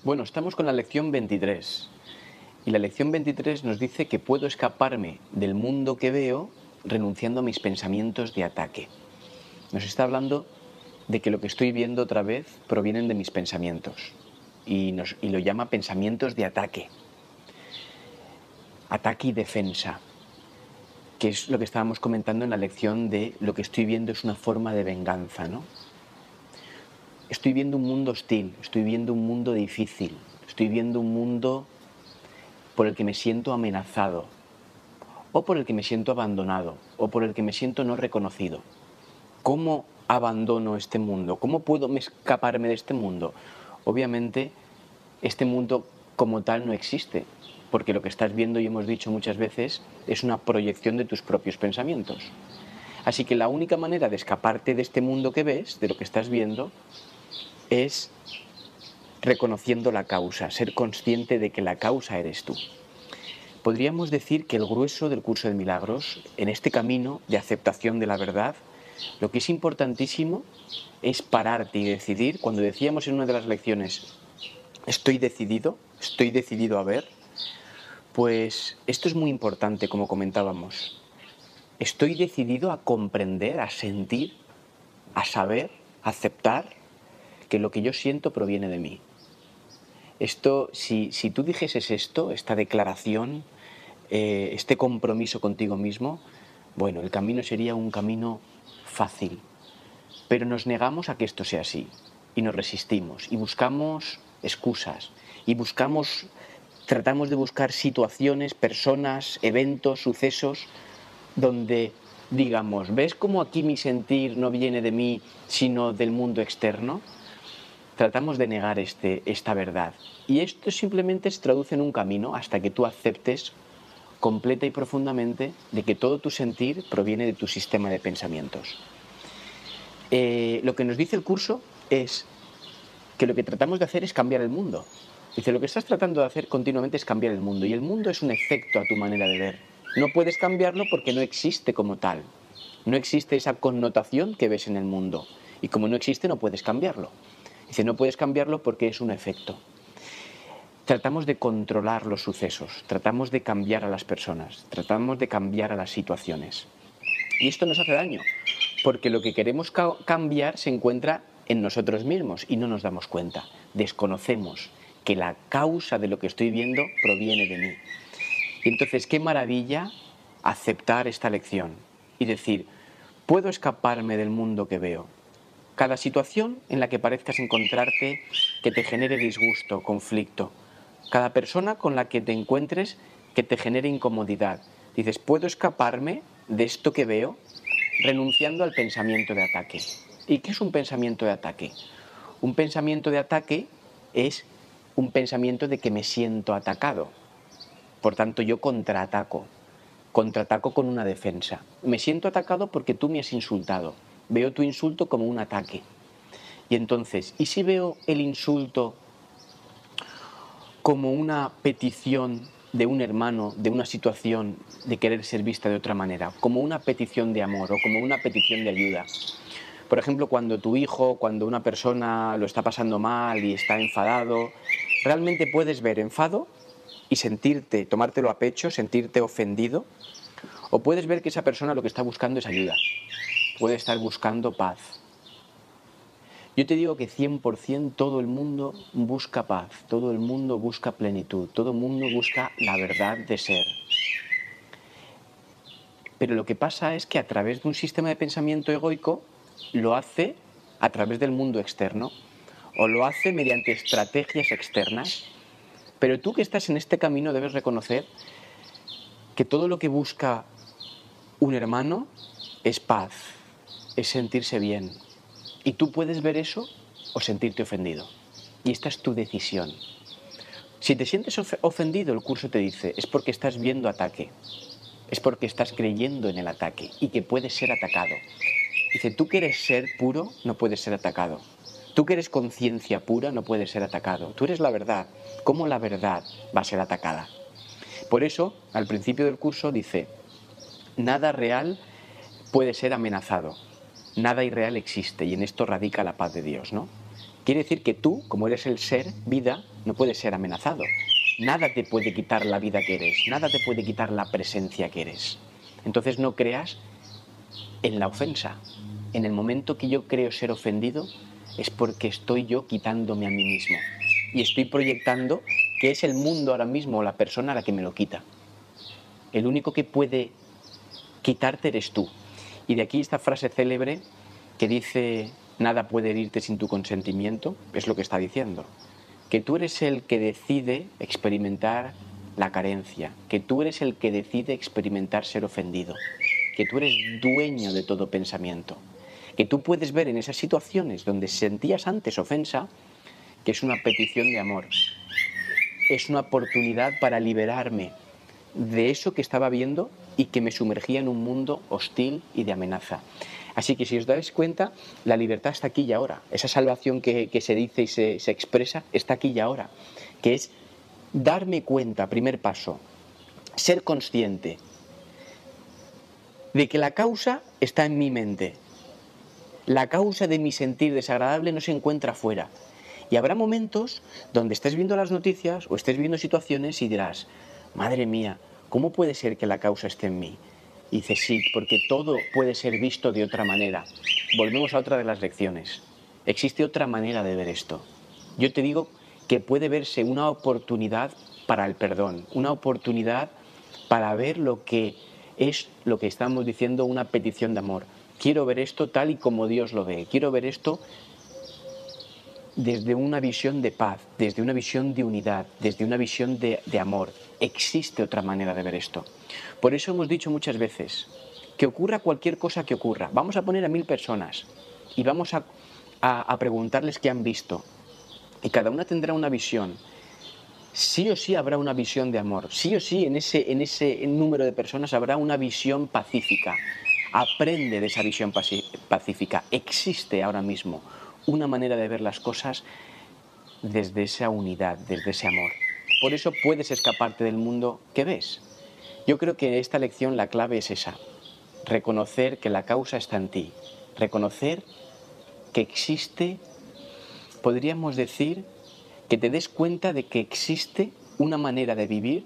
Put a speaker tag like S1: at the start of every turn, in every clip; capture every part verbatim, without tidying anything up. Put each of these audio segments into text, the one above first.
S1: Bueno, estamos con la lección veintitrés y la lección veintitrés nos dice que puedo escaparme del mundo que veo renunciando a mis pensamientos de ataque. Nos está hablando de que lo que estoy viendo otra vez provienen de mis pensamientos y, nos, y lo llama pensamientos de ataque. Ataque y defensa, que es lo que estábamos comentando en la lección de lo que estoy viendo es una forma de venganza, ¿no? Estoy viendo un mundo hostil, estoy viendo un mundo difícil, estoy viendo un mundo por el que me siento amenazado, o por el que me siento abandonado, o por el que me siento no reconocido. ¿Cómo abandono este mundo? ¿Cómo puedo escaparme de este mundo? Obviamente, este mundo como tal no existe, porque lo que estás viendo, y hemos dicho muchas veces, es una proyección de tus propios pensamientos. Así que la única manera de escaparte de este mundo que ves, de lo que estás viendo, es reconociendo la causa, ser consciente de que la causa eres tú. Podríamos decir que el grueso del curso de milagros, en este camino de aceptación de la verdad, lo que es importantísimo es pararte y decidir. Cuando decíamos en una de las lecciones, estoy decidido, estoy decidido a ver, pues esto es muy importante, como comentábamos. Estoy decidido a comprender, a sentir, a saber, a aceptar que lo que yo siento proviene de mí. Esto, si, si tú dijeses esto, esta declaración, eh, este compromiso contigo mismo, bueno, el camino sería un camino fácil. Pero nos negamos a que esto sea así y nos resistimos y buscamos excusas y buscamos, tratamos de buscar situaciones, personas, eventos, sucesos donde digamos, ¿ves cómo aquí mi sentir no viene de mí sino del mundo externo? Tratamos de negar este, esta verdad y esto simplemente se traduce en un camino hasta que tú aceptes completa y profundamente de que todo tu sentir proviene de tu sistema de pensamientos. Eh, lo que nos dice el curso es que lo que tratamos de hacer es cambiar el mundo. Dice, lo que estás tratando de hacer continuamente es cambiar el mundo y el mundo es un efecto a tu manera de ver. No puedes cambiarlo porque no existe como tal. No existe esa connotación que ves en el mundo y como no existe no puedes cambiarlo. Dice, no puedes cambiarlo porque es un efecto. Tratamos de controlar los sucesos, tratamos de cambiar a las personas, tratamos de cambiar a las situaciones. Y esto nos hace daño, porque lo que queremos ca- cambiar se encuentra en nosotros mismos y no nos damos cuenta. Desconocemos que la causa de lo que estoy viendo proviene de mí. Y entonces, qué maravilla aceptar esta lección y decir, puedo escaparme del mundo que veo. Cada situación en la que parezcas encontrarte que te genere disgusto, conflicto. Cada persona con la que te encuentres que te genere incomodidad. Dices, puedo escaparme de esto que veo renunciando al pensamiento de ataque. ¿Y qué es un pensamiento de ataque? Un pensamiento de ataque es un pensamiento de que me siento atacado. Por tanto, yo contraataco. Contraataco con una defensa. Me siento atacado porque tú me has insultado. Veo tu insulto como un ataque. Y entonces, ¿y si veo el insulto como una petición de un hermano, de una situación de querer ser vista de otra manera, como una petición de amor o como una petición de ayuda? Por ejemplo, cuando tu hijo, cuando una persona lo está pasando mal y está enfadado, realmente puedes ver enfado y sentirte, tomártelo a pecho, sentirte ofendido, o puedes ver que esa persona lo que está buscando es ayuda, puede estar buscando paz. Yo te digo que cien por ciento todo el mundo busca paz, todo el mundo busca plenitud, todo el mundo busca la verdad de ser. Pero lo que pasa es que a través de un sistema de pensamiento egoico lo hace a través del mundo externo o lo hace mediante estrategias externas. Pero tú que estás en este camino debes reconocer que todo lo que busca un hermano es paz, es sentirse bien. Y tú puedes ver eso o sentirte ofendido. Y esta es tu decisión. Si te sientes ofendido, el curso te dice, es porque estás viendo ataque. Es porque estás creyendo en el ataque y que puedes ser atacado. Dice, tú que eres ser puro, no puedes ser atacado. Tú que eres conciencia pura, no puedes ser atacado. Tú eres la verdad. ¿Cómo la verdad va a ser atacada? Por eso, al principio del curso dice, nada real puede ser amenazado. Nada irreal existe y en esto radica la paz de Dios, ¿no? Quiere decir que tú, como eres el ser, vida, no puedes ser amenazado. Nada te puede quitar la vida que eres, nada te puede quitar la presencia que eres. Entonces no creas en la ofensa. En el momento que yo creo ser ofendido, es porque estoy yo quitándome a mí mismo. Y estoy proyectando que es el mundo ahora mismo o la persona la que me lo quita. El único que puede quitarte eres tú. Y de aquí esta frase célebre que dice: nada puede herirte sin tu consentimiento, es lo que está diciendo. Que tú eres el que decide experimentar la carencia, que tú eres el que decide experimentar ser ofendido, que tú eres dueño de todo pensamiento, que tú puedes ver en esas situaciones donde sentías antes ofensa, que es una petición de amor, es una oportunidad para liberarme de eso que estaba viendo y que me sumergía en un mundo hostil y de amenaza. Así que si os dais cuenta, la libertad está aquí y ahora. Esa salvación que, que se dice y se, se expresa está aquí y ahora, que es darme cuenta, primer paso, ser consciente de que la causa está en mi mente. La causa de mi sentir desagradable no se encuentra fuera. Y habrá momentos donde estés viendo las noticias o estés viendo situaciones y dirás: madre mía, ¿cómo puede ser que la causa esté en mí? Y dices: sí, porque todo puede ser visto de otra manera. Volvemos a otra de las lecciones. Existe otra manera de ver esto. Yo te digo que puede verse una oportunidad para el perdón, una oportunidad para ver lo que es lo que estamos diciendo, una petición de amor. Quiero ver esto tal y como Dios lo ve. Quiero ver esto desde una visión de paz, desde una visión de unidad, desde una visión de, de amor. Existe otra manera de ver esto. Por eso hemos dicho muchas veces que ocurra cualquier cosa que ocurra. Vamos a poner a mil personas y vamos a, a, a preguntarles qué han visto. Y cada una tendrá una visión. Sí o sí habrá una visión de amor. Sí o sí en ese, en ese número de personas habrá una visión pacífica. Aprende de esa visión pacífica. Existe ahora mismo una manera de ver las cosas desde esa unidad, desde ese amor. Por eso puedes escaparte del mundo que ves. Yo creo que esta lección, la clave es esa: reconocer que la causa está en ti, reconocer que existe, podríamos decir, que te des cuenta de que existe una manera de vivir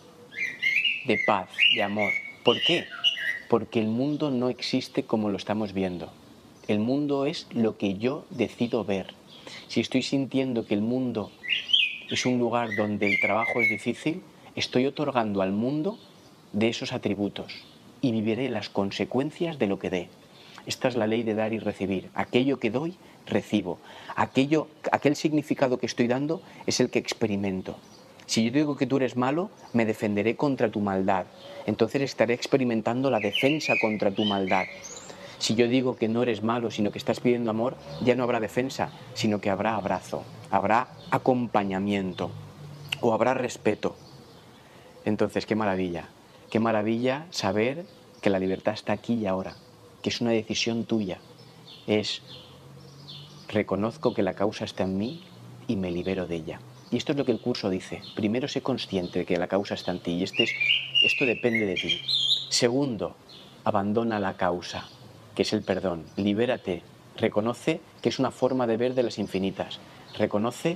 S1: de paz, de amor. ¿Por qué? Porque el mundo no existe como lo estamos viendo. El mundo es lo que yo decido ver. Si estoy sintiendo que el mundo es un lugar donde el trabajo es difícil, estoy otorgando al mundo de esos atributos y viviré las consecuencias de lo que dé. Esta es la ley de dar y recibir. Aquello que doy, recibo. Aquello, aquel significado que estoy dando es el que experimento. Si yo digo que tú eres malo, me defenderé contra tu maldad. Entonces estaré experimentando la defensa contra tu maldad. Si yo digo que no eres malo, sino que estás pidiendo amor, ya no habrá defensa, sino que habrá abrazo, habrá acompañamiento o habrá respeto. Entonces, qué maravilla, qué maravilla saber que la libertad está aquí y ahora, que es una decisión tuya. Es: reconozco que la causa está en mí y me libero de ella. Y esto es lo que el curso dice. Primero, sé consciente de que la causa está en ti y este es, esto depende de ti. Segundo, abandona la causa, que es el perdón. Libérate. Reconoce que es una forma de ver de las infinitas. Reconoce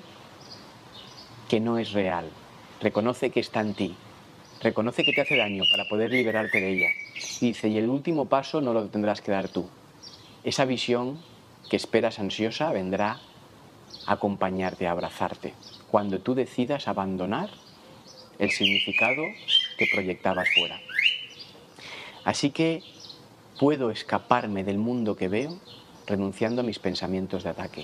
S1: que no es real. Reconoce que está en ti. Reconoce que te hace daño para poder liberarte de ella. Dice: y el último paso no lo tendrás que dar tú. Esa visión que esperas ansiosa vendrá a acompañarte, a abrazarte, cuando tú decidas abandonar el significado que proyectabas fuera. Así que puedo escaparme del mundo que veo renunciando a mis pensamientos de ataque.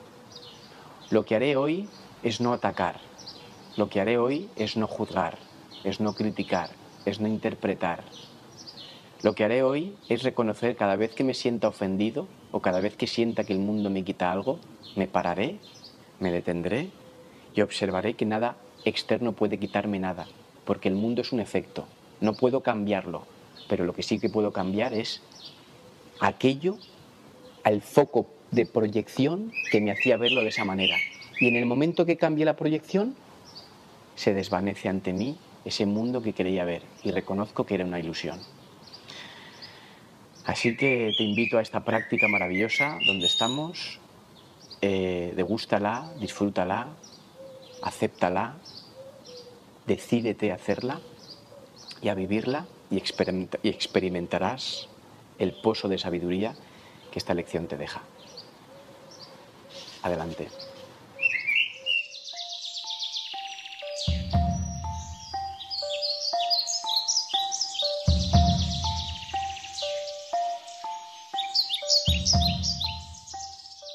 S1: Lo que haré hoy es no atacar. Lo que haré hoy es no juzgar, es no criticar, es no interpretar. Lo que haré hoy es reconocer cada vez que me sienta ofendido o cada vez que sienta que el mundo me quita algo, me pararé, me detendré y observaré que nada externo puede quitarme nada, porque el mundo es un efecto, no puedo cambiarlo, pero lo que sí que puedo cambiar es aquello, al foco de proyección que me hacía verlo de esa manera. Y en el momento que cambie la proyección, se desvanece ante mí ese mundo que creía ver y reconozco que era una ilusión. Así que te invito a esta práctica maravillosa donde estamos. eh, degústala, disfrútala, acéptala, decídete a hacerla y a vivirla y, experimenta- y experimentarás el pozo de sabiduría que esta lección te deja. Adelante.